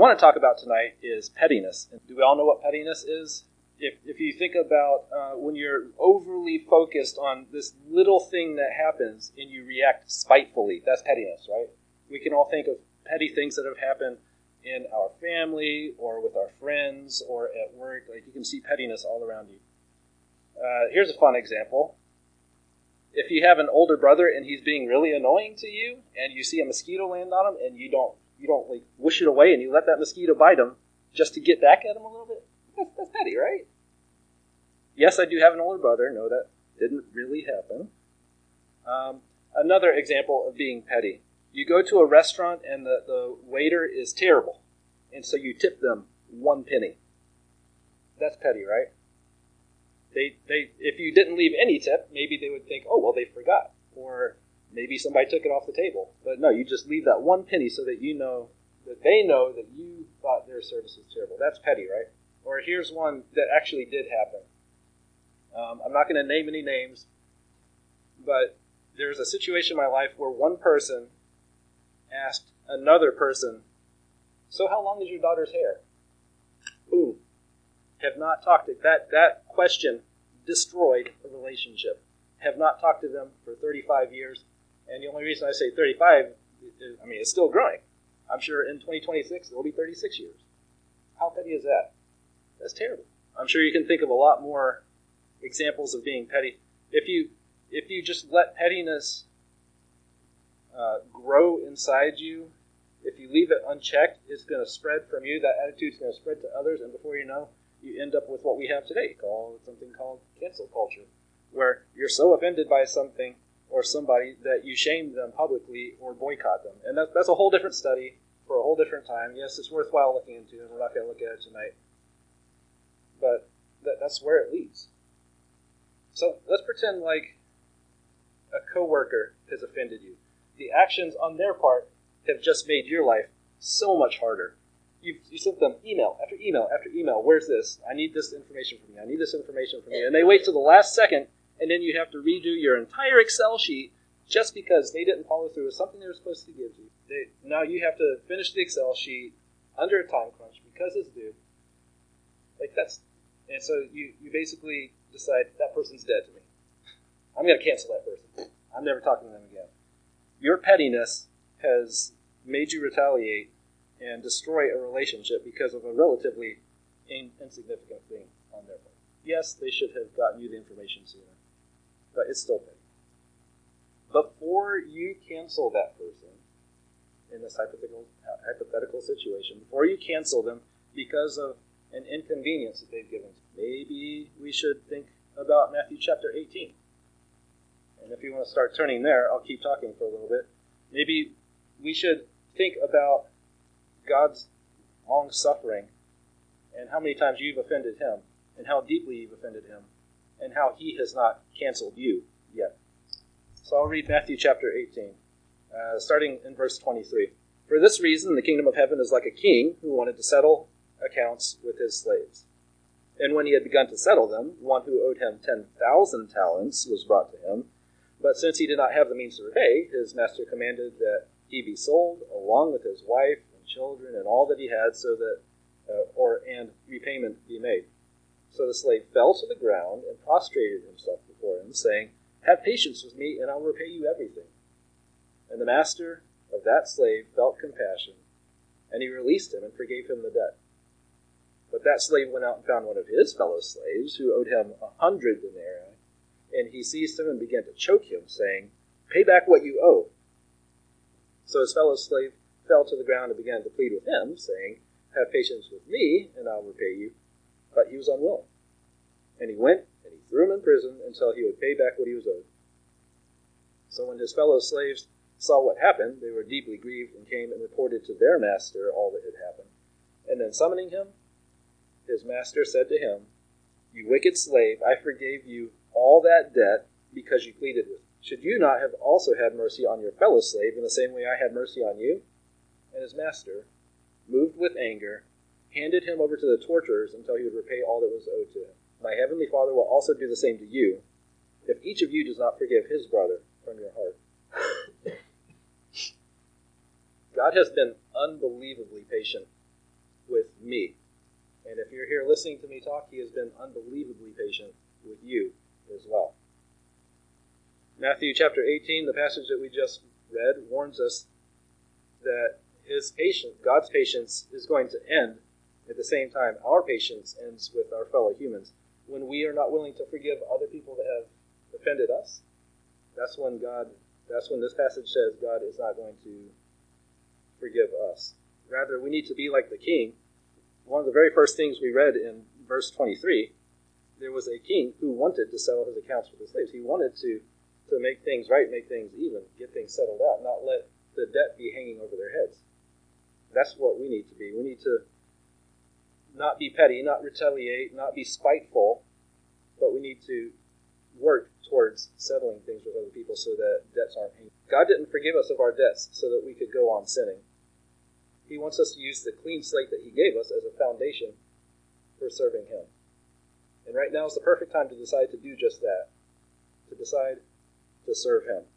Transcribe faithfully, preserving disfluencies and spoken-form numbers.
want to talk about tonight is pettiness. Do we all know what pettiness is? If if you think about uh, when you're overly focused on this little thing that happens and you react spitefully, that's pettiness, right? We can all think of petty things that have happened in our family or with our friends or at work. Like, you can see pettiness all around you. Uh, here's a fun example. If you have an older brother and he's being really annoying to you, and you see a mosquito land on him, and you don't you don't like whoosh it away and you let that mosquito bite him just to get back at him a little bit, that's, that's petty, right? Yes, I do have an older brother. No, that didn't really happen. Um, another example of being petty. You go to a restaurant and the, the waiter is terrible, and so you tip them one penny. That's petty, right? They, they, if you didn't leave any tip, maybe they would think, oh, well, they forgot. Or maybe somebody took it off the table. But no, you just leave that one penny so that you know, that they know that you thought their service was terrible. That's petty, right? Or here's one that actually did happen. Um, I'm not going to name any names, but there's a situation in my life where one person asked another person, so how long is your daughter's hair? Boom. Have not talked to that that question destroyed a relationship. Have not talked to them for thirty-five years, and the only reason I say thirty-five is, I mean, it's still growing. I'm sure in twenty twenty-six it will be thirty-six years. How petty is that? That's terrible. I'm sure you can think of a lot more examples of being petty. If you if you just let pettiness uh, grow inside you, if you leave it unchecked, it's going to spread from you. That attitude's going to spread to others, and before you know, you end up with what we have today, called something called cancel culture, where you're so offended by something or somebody that you shame them publicly or boycott them. And that, that's a whole different study for a whole different time. Yes, it's worthwhile looking into, and we're not going to look at it tonight. But that, that's where it leads. So let's pretend like a coworker has offended you. The actions on their part have just made your life so much harder. You you sent them email after email after email. Where's this? I need this information from you. I need this information from you. And they wait till the last second, and then you have to redo your entire Excel sheet just because they didn't follow through with something they were supposed to give you. They, now you have to finish the Excel sheet under a time crunch because it's due. Like that's, and so you, you basically decide that person's dead to me. I'm going to cancel that person. I'm never talking to them again. Your pettiness has made you retaliate and destroy a relationship because of a relatively in, insignificant thing on their part. Yes, they should have gotten you the information sooner, but it's still petty. Before you cancel that person in this hypothetical, hypothetical situation, before you cancel them because of an inconvenience that they've given, maybe we should think about Matthew chapter eighteen. And if you want to start turning there, I'll keep talking for a little bit. Maybe we should think about God's long suffering and how many times you've offended him and how deeply you've offended him and how he has not canceled you yet. So I'll read Matthew chapter eighteen, uh, starting in verse twenty-three. For this reason, the kingdom of heaven is like a king who wanted to settle accounts with his slaves. And when he had begun to settle them, one who owed him ten thousand talents was brought to him. But since he did not have the means to repay, his master commanded that he be sold along with his wife and children and all that he had, so that uh, or and repayment be made. So the slave fell to the ground and prostrated himself before him, saying, "Have patience with me, and I'll repay you everything." And the master of that slave felt compassion, and he released him and forgave him the debt. But that slave went out and found one of his fellow slaves, who owed him a hundred denarii, and he seized him and began to choke him, saying, "Pay back what you owe." So his fellow slave fell to the ground and began to plead with him, saying, "Have patience with me, and I'll repay you." But he was unwilling. And he went, and he threw him in prison until he would pay back what he was owed. So when his fellow slaves saw what happened, they were deeply grieved and came and reported to their master all that had happened. And then summoning him, his master said to him, "You wicked slave, I forgave you all that debt because you pleaded with me. Should you not have also had mercy on your fellow slave in the same way I had mercy on you?" And his master, moved with anger, handed him over to the torturers until he would repay all that was owed to him. My heavenly Father will also do the same to you, if each of you does not forgive his brother from your heart. God has been unbelievably patient me. And if you're here listening to me talk, he has been unbelievably patient with you as well. Matthew chapter eighteen, the passage that we just read, warns us that his patience, God's patience, is going to end at the same time our patience ends with our fellow humans. When we are not willing to forgive other people that have offended us, that's when God, that's when this passage says God is not going to forgive us. Rather, we need to be like the king. One of the very first things we read in verse twenty-three, there was a king who wanted to settle his accounts with the slaves. He wanted to, to make things right, make things even, get things settled out, not let the debt be hanging over their heads. That's what we need to be. We need to not be petty, not retaliate, not be spiteful, but we need to work towards settling things with other people so that debts aren't hanging. God didn't forgive us of our debts so that we could go on sinning. He wants us to use the clean slate that he gave us as a foundation for serving him. And right now is the perfect time to decide to do just that, to decide to serve him.